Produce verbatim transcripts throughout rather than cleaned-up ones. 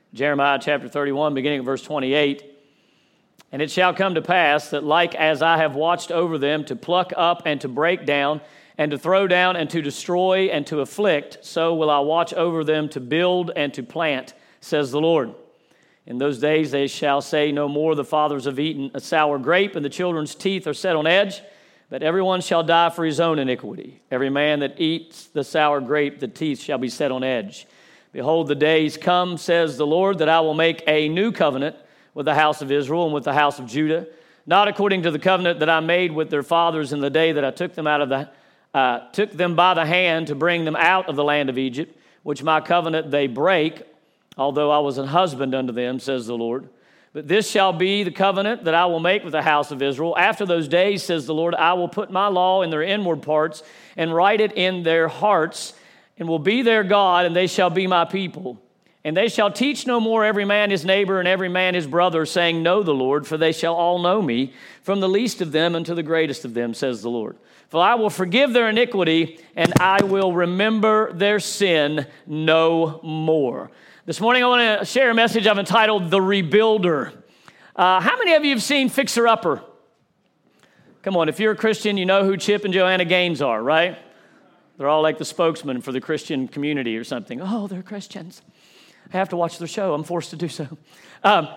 Jeremiah chapter thirty-one, beginning at verse twenty-eight. And it shall come to pass that like as I have watched over them to pluck up and to break down and to throw down and to destroy and to afflict, so will I watch over them to build and to plant, says the Lord. In those days they shall say no more, the fathers have eaten a sour grape, and the children's teeth are set on edge. But everyone shall die for his own iniquity. Every man that eats the sour grape, the teeth shall be set on edge. Behold, the days come, says the Lord, that I will make a new covenant with the house of Israel and with the house of Judah, not according to the covenant that I made with their fathers in the day that I took them out of the uh, took them by the hand to bring them out of the land of Egypt, which my covenant they break, although I was an husband unto them, says the Lord. But this shall be the covenant that I will make with the house of Israel. After those days, says the Lord, I will put my law in their inward parts and write it in their hearts, and will be their God, and they shall be my people. And they shall teach no more every man his neighbor and every man his brother, saying, Know the Lord, for they shall all know me, from the least of them unto the greatest of them, says the Lord. For I will forgive their iniquity, and I will remember their sin no more. This morning I want to share a message I've entitled The Rebuilder. Uh, how many of you have seen Fixer Upper? Come on, if you're a Christian, you know who Chip and Joanna Gaines are, right? They're all like the spokesman for the Christian community or something. Oh, they're Christians. I have to watch their show. I'm forced to do so. Um,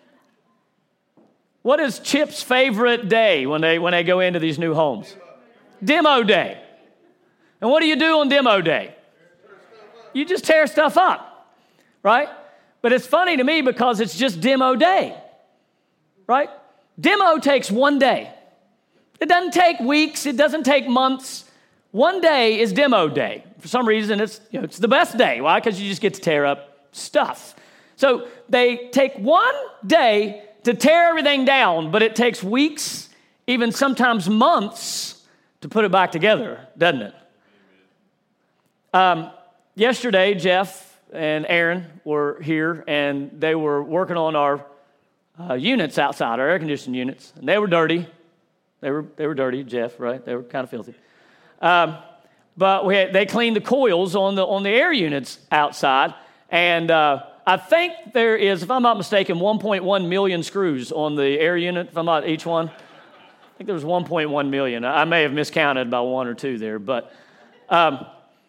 what is Chip's favorite day when they when they go into these new homes? Demo day. And what do you do on demo day? You just tear stuff up, right? But it's funny to me because it's just demo day, right? Demo takes one day. It doesn't take weeks. It doesn't take months. One day is demo day. For some reason, it's you know it's the best day. Why? Because you just get to tear up stuff. So they take one day to tear everything down, but it takes weeks, even sometimes months, to put it back together, doesn't it? Um, yesterday, Jeff and Aaron were here, and they were working on our uh, units outside, our air conditioning units, and they were dirty. They were they were dirty, Jeff, right? They were kind of filthy. Um, but we had, they cleaned the coils on the on the air units outside, and uh, I think there is, if I'm not mistaken, one point one million screws on the air unit. If I'm not each one, I think there was one point one million. I may have miscounted by one or two there, but um,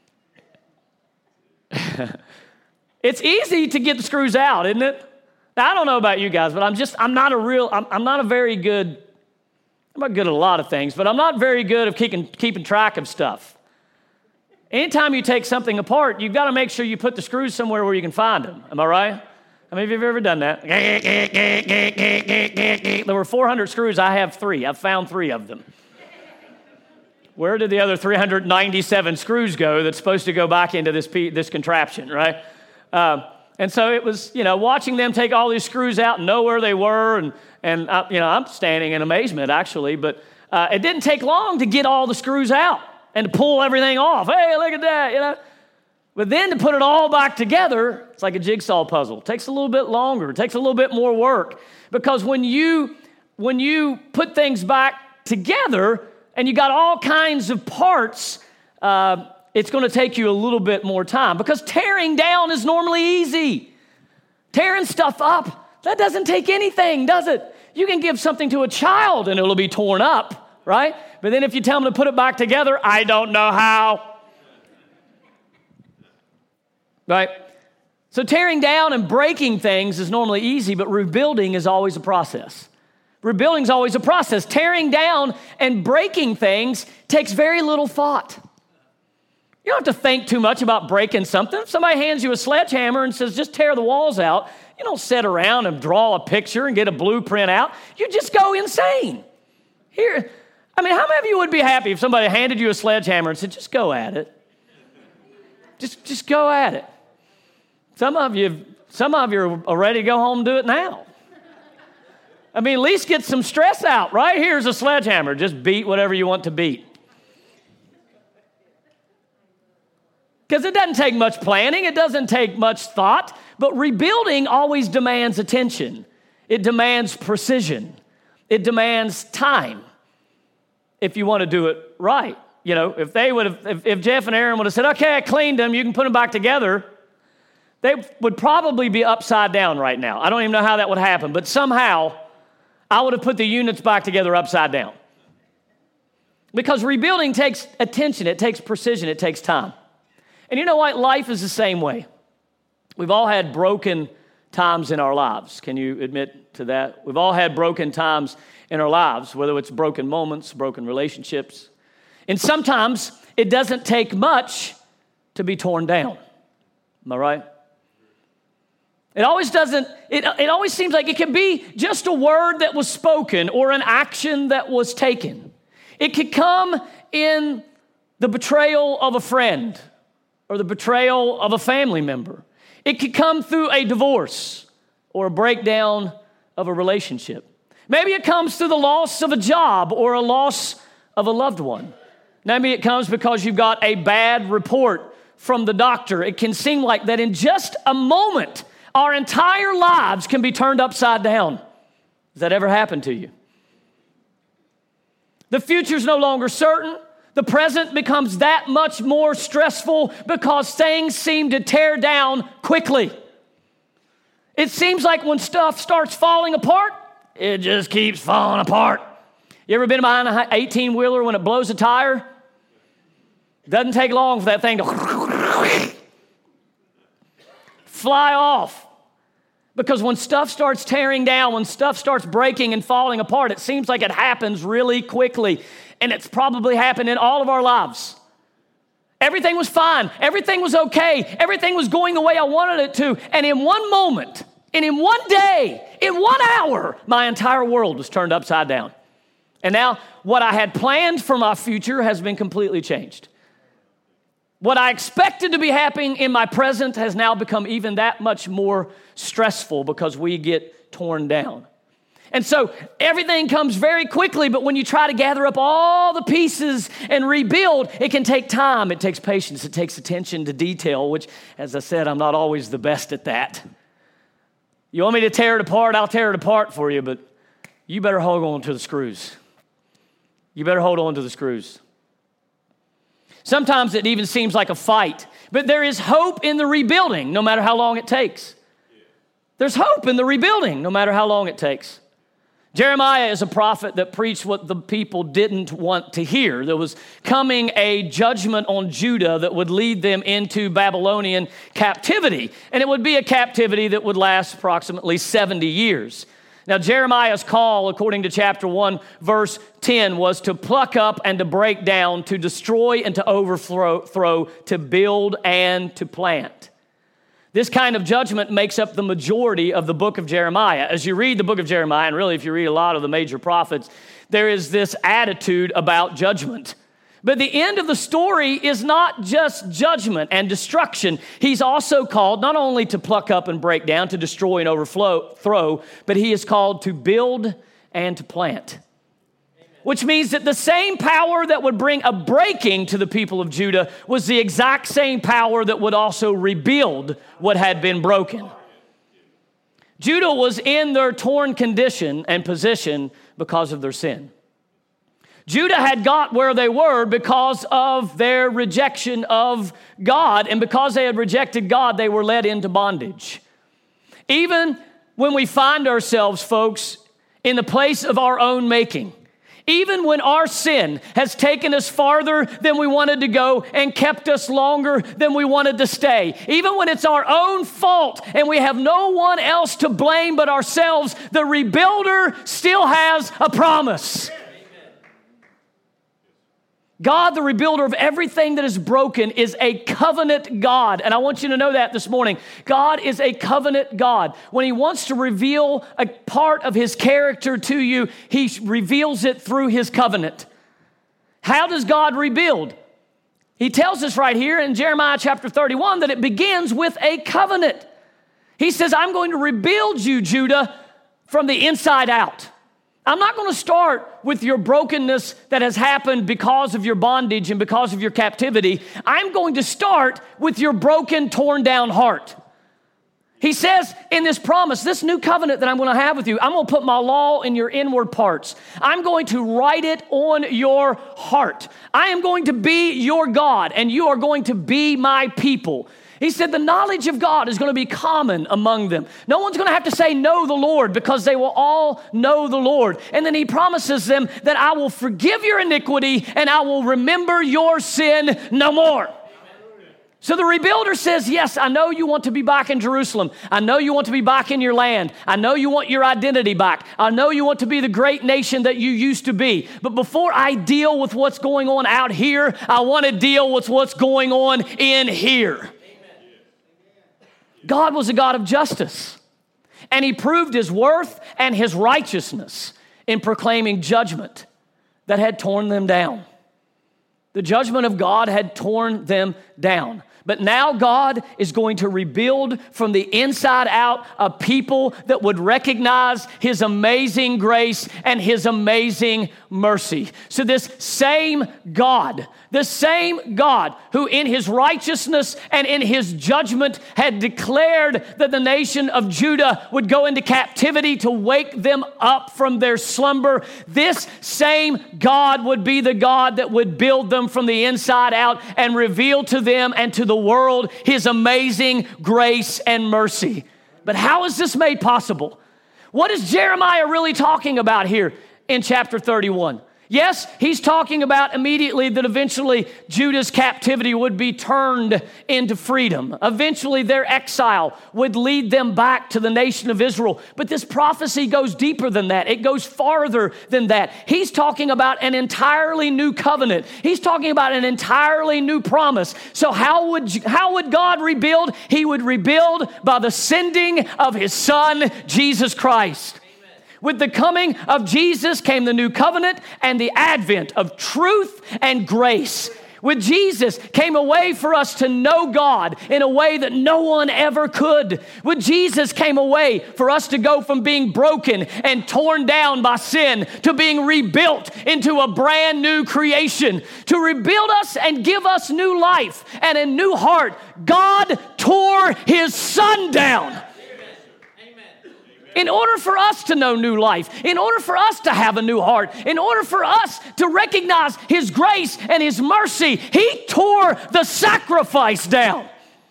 it's easy to get the screws out, isn't it? Now, I don't know about you guys, but I'm just I'm not a real I'm, I'm not a very good. I'm not good at a lot of things, but I'm not very good at keeping, keeping track of stuff. Anytime you take something apart, you've got to make sure you put the screws somewhere where you can find them. Am I right? I mean, have you ever done that? There were four hundred screws. I have three. I've found three of them. Where did the other three hundred ninety-seven screws go that's supposed to go back into this, this contraption, right? Um, And so it was, you know, watching them take all these screws out and know where they were. And, and I, you know, I'm standing in amazement, actually. But uh, it didn't take long to get all the screws out and to pull everything off. Hey, look at that, you know. But then to put it all back together, it's like a jigsaw puzzle. It takes a little bit longer. It takes a little bit more work. Because when you, when you put things back together and you got all kinds of parts, uh, it's going to take you a little bit more time because tearing down is normally easy. Tearing stuff up, that doesn't take anything, does it? You can give something to a child and it'll be torn up, right? But then if you tell them to put it back together, I don't know how. Right? So tearing down and breaking things is normally easy, but rebuilding is always a process. Rebuilding is always a process. Tearing down and breaking things takes very little thought. You don't have to think too much about breaking something. If somebody hands you a sledgehammer and says, just tear the walls out, you don't sit around and draw a picture and get a blueprint out. You just go insane. Here, I mean, how many of you would be happy if somebody handed you a sledgehammer and said, just go at it? Just, just go at it. Some of you, some of you are ready to go home and do it now. I mean, at least get some stress out, right? Here's a sledgehammer. Just beat whatever you want to beat. Because it doesn't take much planning, it doesn't take much thought, but rebuilding always demands attention. It demands precision. It demands time if you want to do it right. You know, if they would have, if, if Jeff and Aaron would have said, okay, I cleaned them, you can put them back together, they would probably be upside down right now. I don't even know how that would happen, but somehow I would have put the units back together upside down. Because rebuilding takes attention, it takes precision, it takes time. And you know what? Life is the same way. We've all had broken times in our lives. Can you admit to that? We've all had broken times in our lives, whether it's broken moments, broken relationships. And sometimes it doesn't take much to be torn down. Am I right? It always doesn't, it, it always seems like it can be just a word that was spoken or an action that was taken. It could come in the betrayal of a friend or the betrayal of a family member. It could come through a divorce or a breakdown of a relationship. Maybe it comes through the loss of a job or a loss of a loved one. Maybe it comes because you've got a bad report from the doctor. It can seem like that in just a moment, our entire lives can be turned upside down. Has that ever happened to you? The future's no longer certain. The present becomes that much more stressful because things seem to tear down quickly. It seems like when stuff starts falling apart, it just keeps falling apart. You ever been behind an eighteen-wheeler when it blows a tire? Doesn't take long for that thing to fly off. Because when stuff starts tearing down, when stuff starts breaking and falling apart, it seems like it happens really quickly. And it's probably happened in all of our lives. Everything was fine. Everything was okay. Everything was going the way I wanted it to. And in one moment, and in one day, in one hour, my entire world was turned upside down. And now what I had planned for my future has been completely changed. What I expected to be happening in my present has now become even that much more stressful because we get torn down. And so everything comes very quickly, but when you try to gather up all the pieces and rebuild, it can take time, it takes patience, it takes attention to detail, which, as I said, I'm not always the best at that. You want me to tear it apart, I'll tear it apart for you, but you better hold on to the screws. You better hold on to the screws. Sometimes it even seems like a fight, but there is hope in the rebuilding, no matter how long it takes. There's hope in the rebuilding, no matter how long it takes. Jeremiah is a prophet that preached what the people didn't want to hear. There was coming a judgment on Judah that would lead them into Babylonian captivity, and it would be a captivity that would last approximately seventy years. Now, Jeremiah's call, according to chapter one, verse ten, was to pluck up and to break down, to destroy and to overthrow, throw, to build and to plant. This kind of judgment makes up the majority of the book of Jeremiah. As you read the book of Jeremiah, and really if you read a lot of the major prophets, there is this attitude about judgment. But the end of the story is not just judgment and destruction. He's also called not only to pluck up and break down, to destroy and overflow, throw, but he is called to build and to plant. Which means that the same power that would bring a breaking to the people of Judah was the exact same power that would also rebuild what had been broken. Judah was in their torn condition and position because of their sin. Judah had got where they were because of their rejection of God, and because they had rejected God, they were led into bondage. Even when we find ourselves, folks, in the place of our own making, even when our sin has taken us farther than we wanted to go and kept us longer than we wanted to stay, even when it's our own fault and we have no one else to blame but ourselves, the rebuilder still has a promise. God, the rebuilder of everything that is broken, is a covenant God. And I want you to know that this morning. God is a covenant God. When he wants to reveal a part of his character to you, he reveals it through his covenant. How does God rebuild? He tells us right here in Jeremiah chapter thirty-one that it begins with a covenant. He says, I'm going to rebuild you, Judah, from the inside out. I'm not going to start with your brokenness that has happened because of your bondage and because of your captivity. I'm going to start with your broken, torn down heart. He says in this promise, this new covenant that I'm going to have with you, I'm going to put my law in your inward parts. I'm going to write it on your heart. I am going to be your God, and you are going to be my people. He said the knowledge of God is going to be common among them. No one's going to have to say, know the Lord, because they will all know the Lord. And then he promises them that I will forgive your iniquity and I will remember your sin no more. So the rebuilder says, yes, I know you want to be back in Jerusalem. I know you want to be back in your land. I know you want your identity back. I know you want to be the great nation that you used to be. But before I deal with what's going on out here, I want to deal with what's going on in here. God was a God of justice, and he proved his worth and his righteousness in proclaiming judgment that had torn them down. The judgment of God had torn them down. But now God is going to rebuild from the inside out a people that would recognize his amazing grace and his amazing mercy. So this same God, the same God who in his righteousness and in his judgment had declared that the nation of Judah would go into captivity to wake them up from their slumber, this same God would be the God that would build them from the inside out and reveal to them and to the world his amazing grace and mercy. But how is this made possible? What is Jeremiah really talking about here in chapter thirty-one? Yes, he's talking about immediately that eventually Judah's captivity would be turned into freedom. Eventually their exile would lead them back to the nation of Israel. But this prophecy goes deeper than that. It goes farther than that. He's talking about an entirely new covenant. He's talking about an entirely new promise. So how would, how would God rebuild? He would rebuild by the sending of his son, Jesus Christ. With the coming of Jesus came the new covenant and the advent of truth and grace. With Jesus came a way for us to know God in a way that no one ever could. With Jesus came a way for us to go from being broken and torn down by sin to being rebuilt into a brand new creation. To rebuild us and give us new life and a new heart, God tore his son down. In order for us to know new life, in order for us to have a new heart, in order for us to recognize his grace and his mercy, he tore the sacrifice down.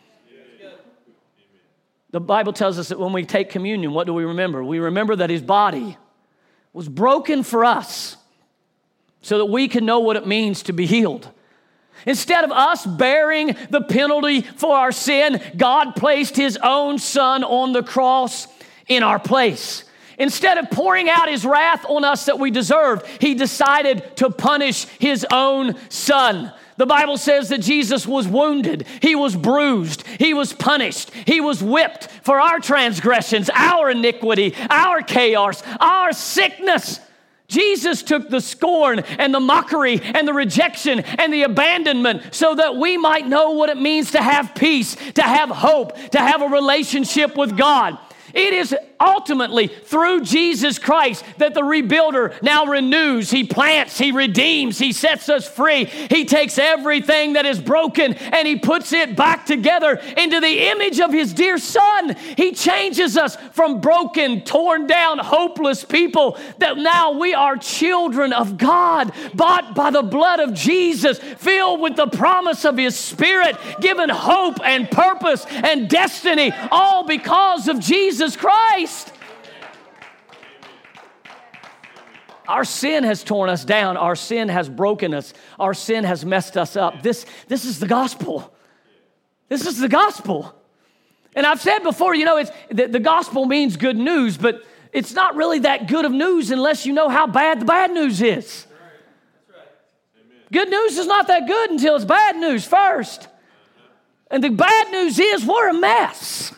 The Bible tells us that when we take communion, what do we remember? We remember that his body was broken for us so that we can know what it means to be healed. Instead of us bearing the penalty for our sin, God placed his own son on the cross in our place. Instead of pouring out his wrath on us that we deserved, he decided to punish his own son. The Bible says that Jesus was wounded, he was bruised, he was punished, he was whipped for our transgressions, our iniquity, our chaos, our sickness. Jesus took the scorn and the mockery and the rejection and the abandonment so that we might know what it means to have peace, to have hope, to have a relationship with God. It is ultimately through Jesus Christ that the rebuilder now renews, he plants, he redeems, he sets us free. He takes everything that is broken and he puts it back together into the image of his dear son. He changes us from broken, torn down, hopeless people that now we are children of God, bought by the blood of Jesus, filled with the promise of his Spirit, given hope and purpose and destiny, all because of Jesus Christ. Our sin has torn us down. Our sin has broken us. Our sin has messed us up. This, this is the gospel. This is the gospel. And I've said before, you know, it's the, the gospel means good news, but it's not really that good of news unless you know how bad the bad news is. Good news is not that good until it's bad news first. And the bad news is we're a mess.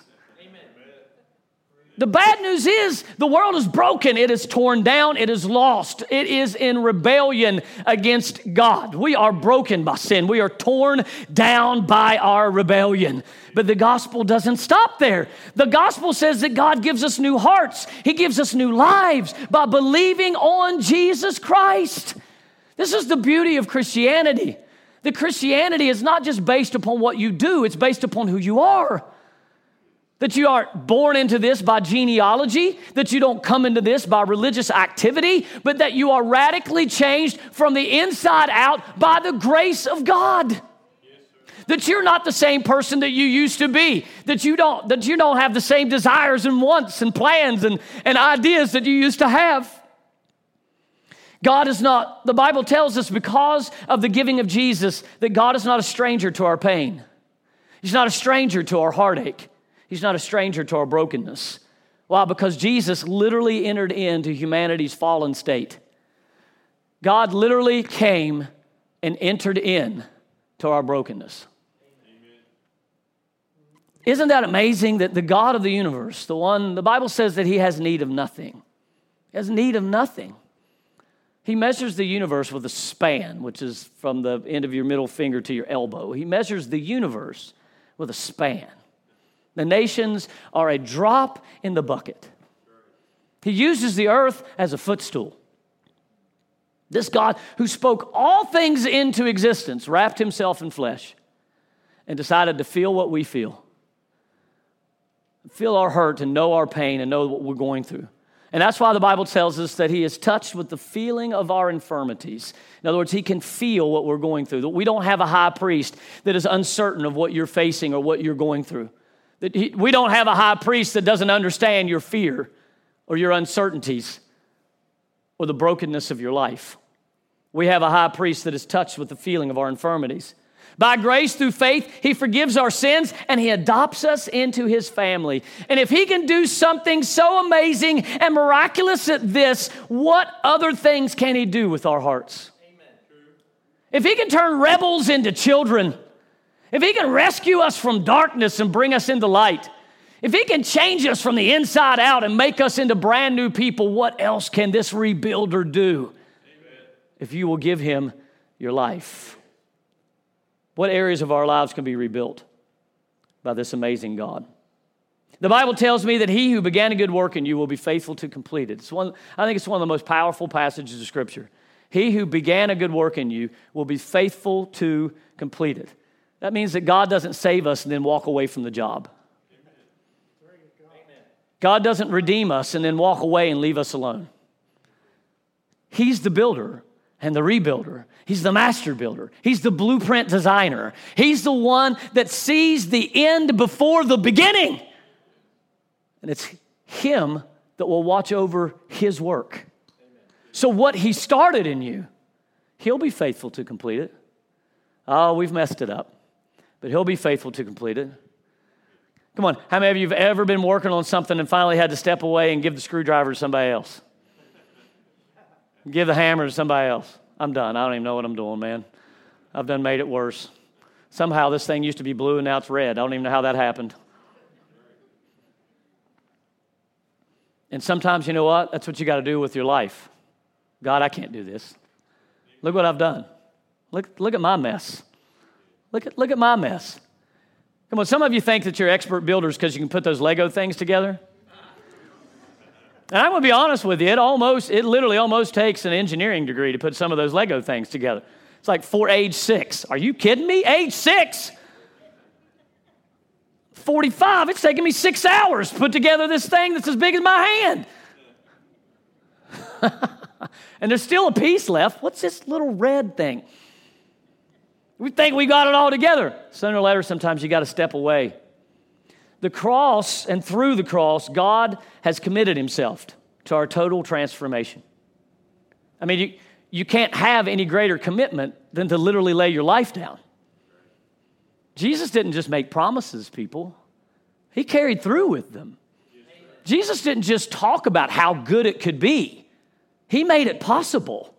The bad news is the world is broken. It is torn down. It is lost. It is in rebellion against God. We are broken by sin. We are torn down by our rebellion. But the gospel doesn't stop there. The gospel says that God gives us new hearts. He gives us new lives by believing on Jesus Christ. This is the beauty of Christianity. The Christianity is not just based upon what you do. It's based upon who you are. That you aren't born into this by genealogy, that you don't come into this by religious activity, but that you are radically changed from the inside out by the grace of God. Yes, that you're not the same person that you used to be, that you don't, that you don't have the same desires and wants and plans and, and ideas that you used to have. God is not, the Bible tells us because of the giving of Jesus, that God is not a stranger to our pain. He's not a stranger to our heartache. He's not a stranger to our brokenness. Why? Because Jesus literally entered into humanity's fallen state. God literally came and entered in to our brokenness. Amen. Isn't that amazing that the God of the universe, the one, the Bible says that he has need of nothing. He has need of nothing. He measures the universe with a span, which is from the end of your middle finger to your elbow. He measures the universe with a span. The nations are a drop in the bucket. He uses the earth as a footstool. This God who spoke all things into existence, wrapped himself in flesh and decided to feel what we feel. Feel our hurt and know our pain and know what we're going through. And that's why the Bible tells us that he is touched with the feeling of our infirmities. In other words, he can feel what we're going through. That we don't have a high priest that is uncertain of what you're facing or what you're going through. That he, we don't have a high priest that doesn't understand your fear or your uncertainties or the brokenness of your life. We have a high priest that is touched with the feeling of our infirmities. By grace through faith, he forgives our sins and he adopts us into his family. And if he can do something so amazing and miraculous at this, what other things can he do with our hearts? Amen. If he can turn rebels into children, if he can rescue us from darkness and bring us into light, if he can change us from the inside out and make us into brand new people, what else can this rebuilder do? Amen. If you will give him your life. What areas of our lives can be rebuilt by this amazing God? The Bible tells me that he who began a good work in you will be faithful to complete it. It's one, I think it's one of the most powerful passages of Scripture. He who began a good work in you will be faithful to complete it. That means that God doesn't save us and then walk away from the job. God doesn't redeem us and then walk away and leave us alone. He's the builder and the rebuilder. He's the master builder. He's the blueprint designer. He's the one that sees the end before the beginning. And it's him that will watch over his work. So what he started in you, he'll be faithful to complete it. Oh, we've messed it up. But he'll be faithful to complete it. Come on, how many of you have ever been working on something and finally had to step away and give the screwdriver to somebody else? Give the hammer to somebody else. I'm done. I don't even know what I'm doing, man. I've done made it worse. Somehow this thing used to be blue and now it's red. I don't even know how that happened. And sometimes, you know what? That's what you got to do with your life. God, I can't do this. Look what I've done. Look, look at my mess. Look at, look at my mess. Come on, some of you think that you're expert builders because you can put those Lego things together. And I'm going to be honest with you, it almost, it literally almost takes an engineering degree to put some of those Lego things together. It's like for age six. Are you kidding me? Age six? forty-five, it's taking me six hours to put together this thing that's as big as my hand. And there's still a piece left. What's this little red thing? We think we got it all together. Sooner or later, sometimes you got to step away. The cross, and through the cross, God has committed himself to our total transformation. I mean, you, you can't have any greater commitment than to literally lay your life down. Jesus didn't just make promises, people. He carried through with them. Jesus didn't just talk about how good it could be. He made it possible.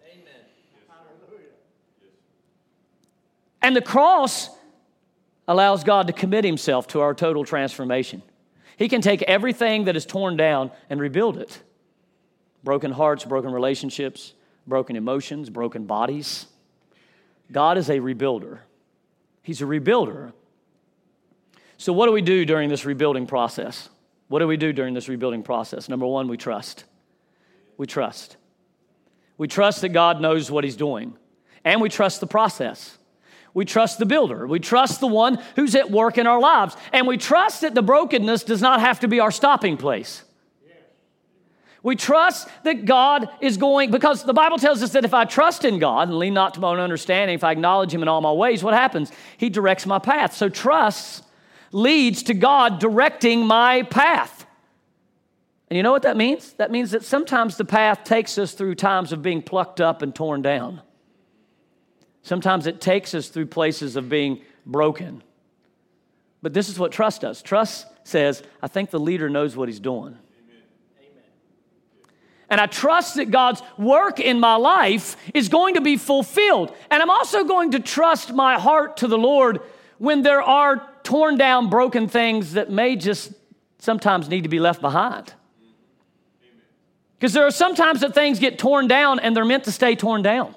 And the cross allows God to commit himself to our total transformation. He can take everything that is torn down and rebuild it. Broken hearts, broken relationships, broken emotions, broken bodies. God is a rebuilder. He's a rebuilder. So what do we do during this rebuilding process? What do we do during this rebuilding process? Number one, we trust. We trust. We trust that God knows what he's doing. And we trust the process. We trust the builder. We trust the one who's at work in our lives. And we trust that the brokenness does not have to be our stopping place. We trust that God is going, because the Bible tells us that if I trust in God and lean not to my own understanding, if I acknowledge him in all my ways, what happens? He directs my path. So trust leads to God directing my path. And you know what that means? That means that sometimes the path takes us through times of being plucked up and torn down. Sometimes it takes us through places of being broken. But this is what trust does. Trust says, I think the leader knows what he's doing. And I trust that God's work in my life is going to be fulfilled. And I'm also going to trust my heart to the Lord when there are torn down, broken things that may just sometimes need to be left behind. Because there are sometimes that things get torn down and they're meant to stay torn down.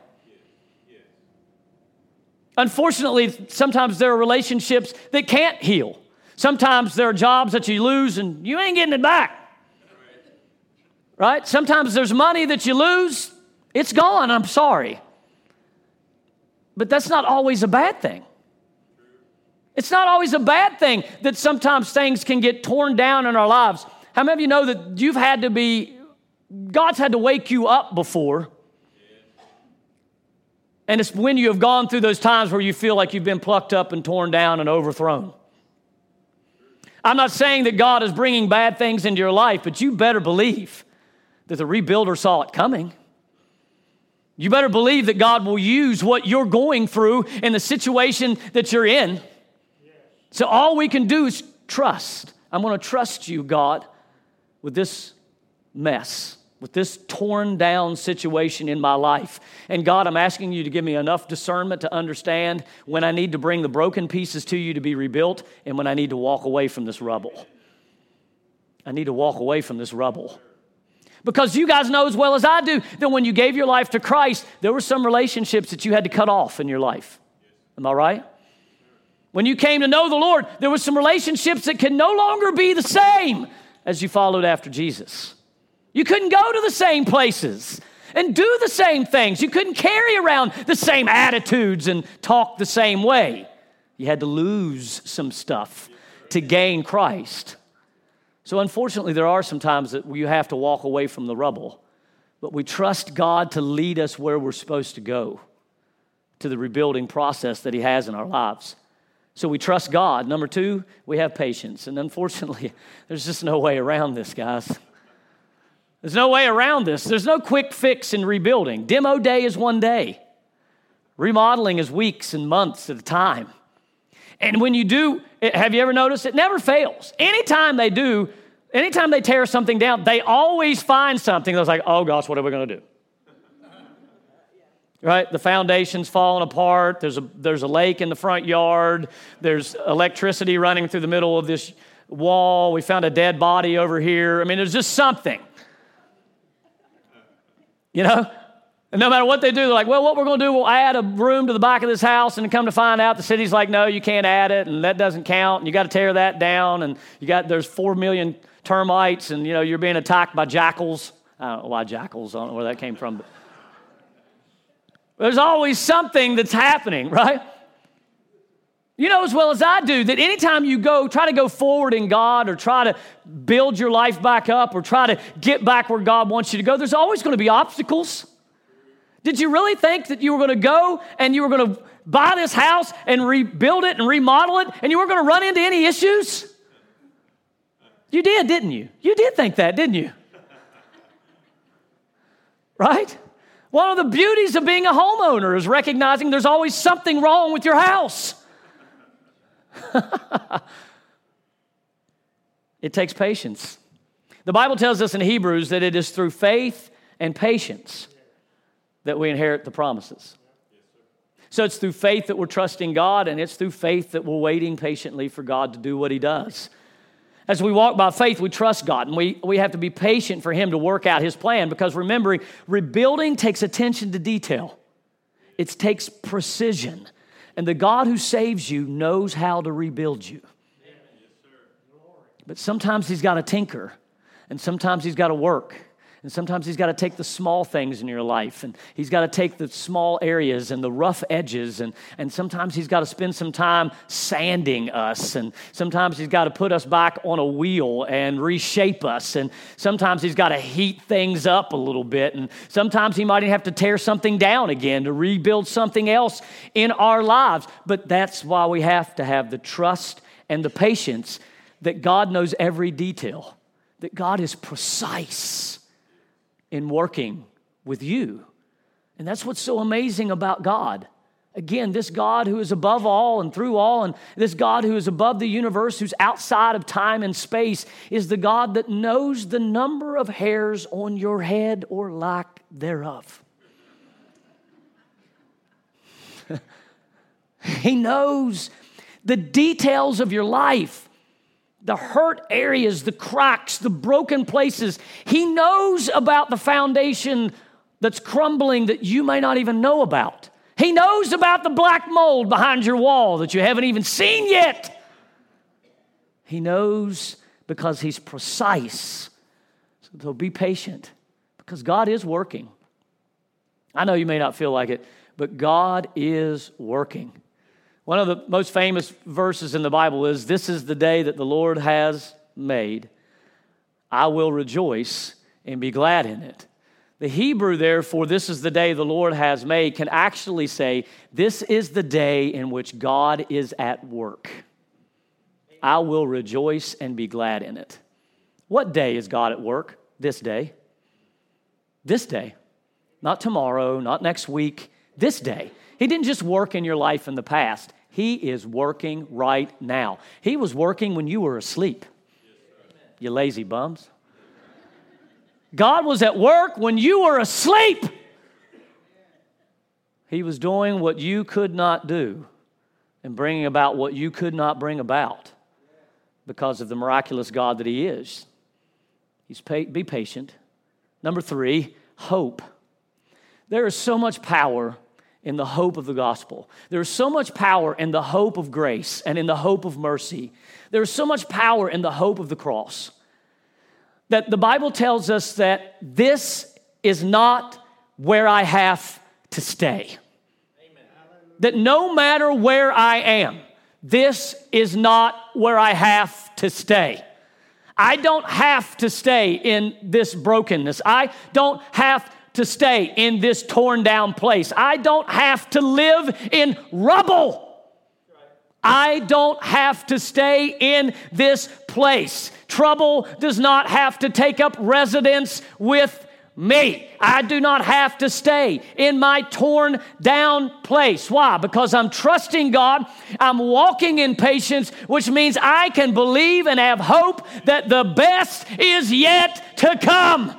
Unfortunately, sometimes there are relationships that can't heal. Sometimes there are jobs that you lose and you ain't getting it back. Right? Sometimes there's money that you lose. It's gone. I'm sorry. But that's not always a bad thing. It's not always a bad thing that sometimes things can get torn down in our lives. How many of you know that you've had to be, God's had to wake you up before? And it's when you have gone through those times where you feel like you've been plucked up and torn down and overthrown. I'm not saying that God is bringing bad things into your life, but you better believe that the rebuilder saw it coming. You better believe that God will use what you're going through in the situation that you're in. So all we can do is trust. I'm going to trust you, God, with this mess, with this torn down situation in my life. And God, I'm asking you to give me enough discernment to understand when I need to bring the broken pieces to you to be rebuilt and when I need to walk away from this rubble. I need to walk away from this rubble. Because you guys know as well as I do that when you gave your life to Christ, there were some relationships that you had to cut off in your life. Am I right? When you came to know the Lord, there were some relationships that can no longer be the same as you followed after Jesus. You couldn't go to the same places and do the same things. You couldn't carry around the same attitudes and talk the same way. You had to lose some stuff to gain Christ. So unfortunately, there are some times that you have to walk away from the rubble. But we trust God to lead us where we're supposed to go, to the rebuilding process that he has in our lives. So we trust God. Number two, we have patience. And unfortunately, there's just no way around this, guys. There's no way around this. There's no quick fix in rebuilding. Demo day is one day. Remodeling is weeks and months at a time. And when you do, have you ever noticed it never fails? Anytime they do, anytime they tear something down, they always find something that's like, oh gosh, what are we going to do? Right? The foundation's falling apart. There's a, there's a lake in the front yard. There's electricity running through the middle of this wall. We found a dead body over here. I mean, there's just something. You know? And no matter what they do, they're like, well, what we're going to do, we'll add a room to the back of this house, and come to find out the city's like, no, you can't add it, and that doesn't count, and you got to tear that down, and you got there's four million termites, and you know you're being attacked by jackals. I don't know why jackals. I don't know where that came from. But there's always something that's happening, right? You know as well as I do that anytime you go, try to go forward in God or try to build your life back up or try to get back where God wants you to go, there's always going to be obstacles. Did you really think that you were going to go and you were going to buy this house and rebuild it and remodel it and you weren't going to run into any issues? You did, didn't you? You did think that, didn't you? Right? One of the beauties of being a homeowner is recognizing there's always something wrong with your house. It takes patience. The Bible tells us in Hebrews that it is through faith and patience that we inherit the promises. So it's through faith that we're trusting God, and it's through faith that we're waiting patiently for God to do what he does. As we walk by faith, we trust God, and we, we have to be patient for him to work out his plan, because remembering, rebuilding takes attention to detail. It takes precision. And the God who saves you knows how to rebuild you. But sometimes he's got to tinker, and sometimes he's got to work, And sometimes he's got to take the small things in your life, and he's got to take the small areas and the rough edges, and, and sometimes he's got to spend some time sanding us, and sometimes he's got to put us back on a wheel and reshape us, and sometimes he's got to heat things up a little bit, and sometimes he might even have to tear something down again to rebuild something else in our lives. But that's why we have to have the trust and the patience that God knows every detail, that God is precise in working with you. And that's what's so amazing about God. Again, this God who is above all and through all, and this God who is above the universe, who's outside of time and space, is the God that knows the number of hairs on your head or lack thereof. He knows the details of your life, the hurt areas, the cracks, the broken places. He knows about the foundation that's crumbling that you may not even know about. He knows about the black mold behind your wall that you haven't even seen yet. He knows because he's precise. So be patient, because God is working. I know you may not feel like it, but God is working. One of the most famous verses in the Bible is, "This is the day that the Lord has made. I will rejoice and be glad in it." The Hebrew, therefore, "this is the day the Lord has made," can actually say, this is the day in which God is at work. I will rejoice and be glad in it. What day is God at work? This day. This day. Not tomorrow, not next week. This day. He didn't just work in your life in the past. He is working right now. He was working when you were asleep. You lazy bums. God was at work when you were asleep. He was doing what you could not do and bringing about what you could not bring about because of the miraculous God that he is. He's pa- be patient. Number three, hope. There is so much power in the hope of the gospel. There is so much power in the hope of grace and in the hope of mercy. There is so much power in the hope of the cross that the Bible tells us that this is not where I have to stay. Amen. That no matter where I am, this is not where I have to stay. I don't have to stay in this brokenness. I don't have to stay in this torn down place. I don't have to live in rubble. I don't have to stay in this place. Trouble does not have to take up residence with me. I do not have to stay in my torn down place. Why? Because I'm trusting God. I'm walking in patience, which means I can believe and have hope that the best is yet to come.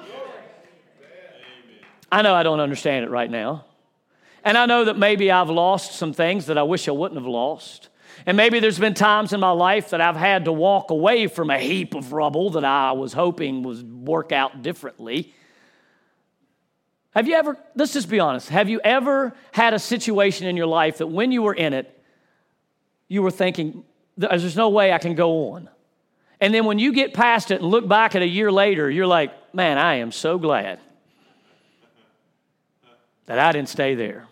I know I don't understand it right now. And I know that maybe I've lost some things that I wish I wouldn't have lost. And maybe there's been times in my life that I've had to walk away from a heap of rubble that I was hoping would work out differently. Have you ever, let's just be honest, have you ever had a situation in your life that when you were in it, you were thinking, there's no way I can go on. And then when you get past it and look back at a year later, you're like, man, I am so glad that I didn't stay there.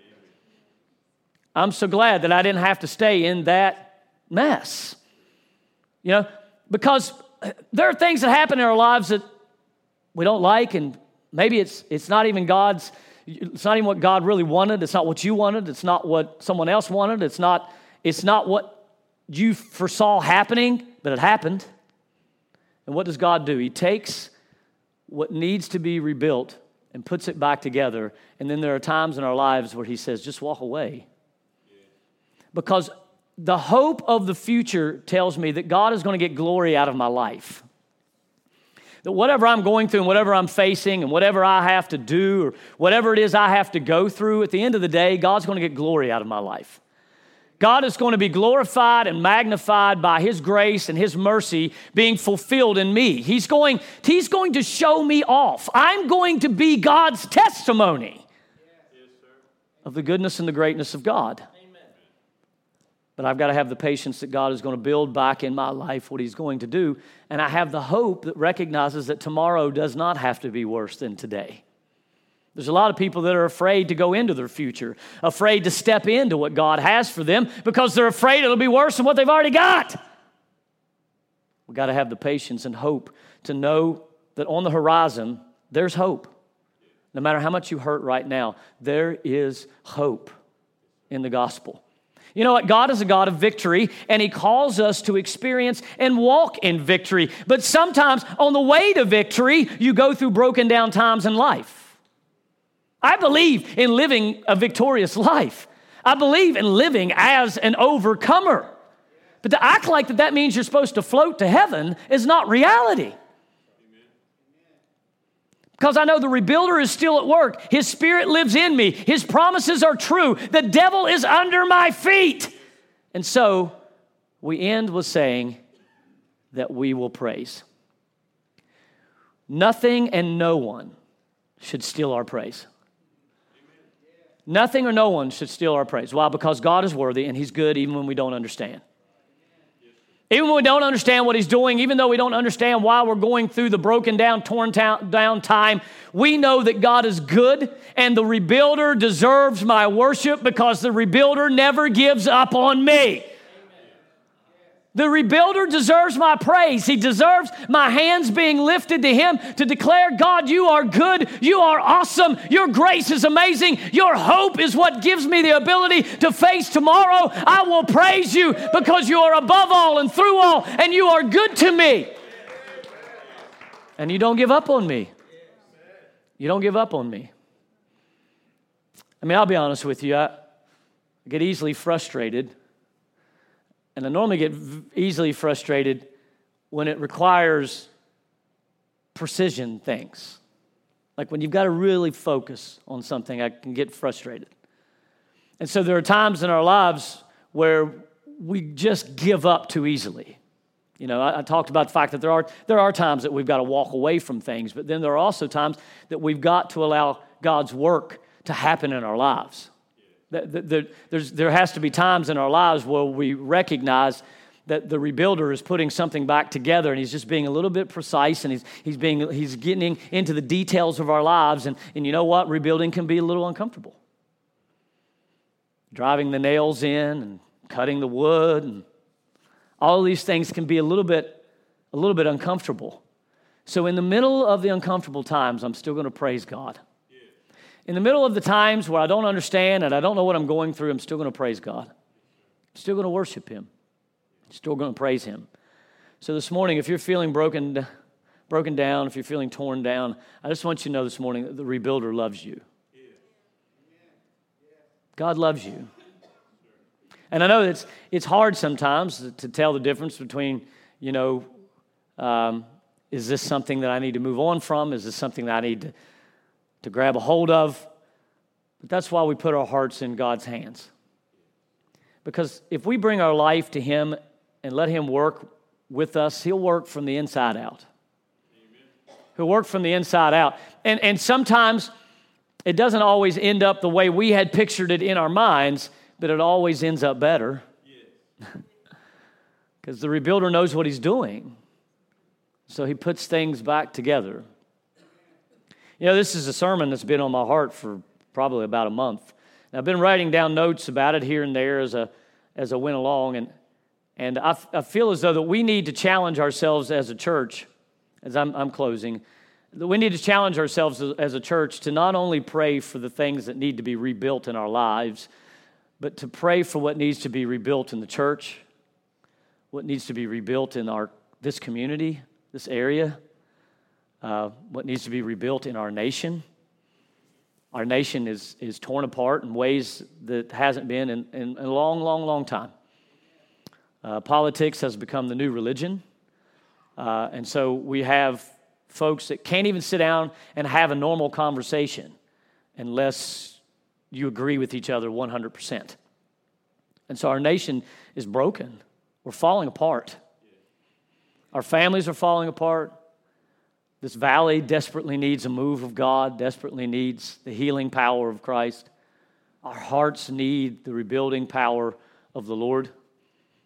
I'm so glad that I didn't have to stay in that mess. You know, because there are things that happen in our lives that we don't like, and maybe it's it's not even God's, it's not even what God really wanted. It's not what you wanted. It's not what someone else wanted. It's not, it's not what you foresaw happening, but it happened. And what does God do? He takes what needs to be rebuilt and puts it back together. And then there are times in our lives where he says, just walk away. Because the hope of the future tells me that God is going to get glory out of my life. That whatever I'm going through and whatever I'm facing and whatever I have to do or whatever it is I have to go through, at the end of the day, God's going to get glory out of my life. God is going to be glorified and magnified by his grace and his mercy being fulfilled in me. He's going, he's going to show me off. I'm going to be God's testimony of the goodness and the greatness of God. But I've got to have the patience that God is going to build back in my life what he's going to do. And I have the hope that recognizes that tomorrow does not have to be worse than today. There's a lot of people that are afraid to go into their future, afraid to step into what God has for them because they're afraid it'll be worse than what they've already got. We've got to have the patience and hope to know that on the horizon, there's hope. No matter how much you hurt right now, there is hope in the gospel. You know what? God is a God of victory, and he calls us to experience and walk in victory. But sometimes on the way to victory, you go through broken down times in life. I believe in living a victorious life. I believe in living as an overcomer. But to act like that, that means you're supposed to float to heaven is not reality. Because I know the rebuilder is still at work. His spirit lives in me. His promises are true. The devil is under my feet. And so we end with saying that we will praise. Nothing and no one should steal our praise. Nothing or no one should steal our praise. Why? Because God is worthy and he's good even when we don't understand. Even when we don't understand what he's doing, even though we don't understand why we're going through the broken down, torn down time, we know that God is good and the rebuilder deserves my worship because the rebuilder never gives up on me. The rebuilder deserves my praise. He deserves my hands being lifted to him to declare, God, you are good. You are awesome. Your grace is amazing. Your hope is what gives me the ability to face tomorrow. I will praise you because you are above all and through all, and you are good to me. And you don't give up on me. You don't give up on me. I mean, I'll be honest with you. I get easily frustrated. And I normally get easily frustrated when it requires precision things. Like when you've got to really focus on something, I can get frustrated. And so there are times in our lives where we just give up too easily. You know, I, I talked about the fact that there are, there are times that we've got to walk away from things, but then there are also times that we've got to allow God's work to happen in our lives. There's, there has to be times in our lives where we recognize that the rebuilder is putting something back together and he's just being a little bit precise and he's, he's, being, he's getting into the details of our lives. And, and you know what? Rebuilding can be a little uncomfortable. Driving the nails in and cutting the wood and all of these things can be a little bit, a little bit uncomfortable. So in the middle of the uncomfortable times, I'm still going to praise God. In the middle of the times where I don't understand and I don't know what I'm going through, I'm still going to praise God. I'm still going to worship him. I'm still going to praise him. So this morning, if you're feeling broken, broken down, if you're feeling torn down, I just want you to know this morning that the rebuilder loves you. God loves you. And I know that it's, it's hard sometimes to tell the difference between, you know, um, is this something that I need to move on from? Is this something that I need to to grab a hold of? But that's why we put our hearts in God's hands. Because if we bring our life to him and let him work with us, he'll work from the inside out. Amen. He'll work from the inside out. And, and sometimes it doesn't always end up the way we had pictured it in our minds, but it always ends up better. Because the rebuilder knows what he's doing. So he puts things back together. You know, this is a sermon that's been on my heart for probably about a month. And I've been writing down notes about it here and there as a as I went along, and and I, I feel as though that we need to challenge ourselves as a church, as I'm, I'm closing, that we need to challenge ourselves as, as a church to not only pray for the things that need to be rebuilt in our lives, but to pray for what needs to be rebuilt in the church, what needs to be rebuilt in our this community, this area. Uh, what needs to be rebuilt in our nation. Our nation is is torn apart in ways that hasn't been in, in, in a long, long, long time. Uh, politics has become the new religion. Uh, and so we have folks that can't even sit down and have a normal conversation unless you agree with each other one hundred percent. And so our nation is broken. We're falling apart. Our families are falling apart. This valley desperately needs a move of God, desperately needs the healing power of Christ. Our hearts need the rebuilding power of the Lord.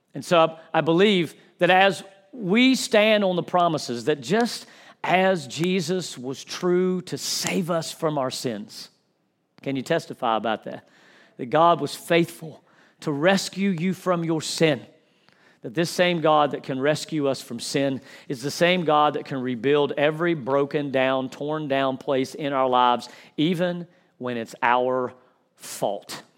And so I believe that as we stand on the promises, that just as Jesus was true to save us from our sins, can you testify about that? That God was faithful to rescue you from your sin. That this same God that can rescue us from sin is the same God that can rebuild every broken down, torn down place in our lives, even when it's our fault.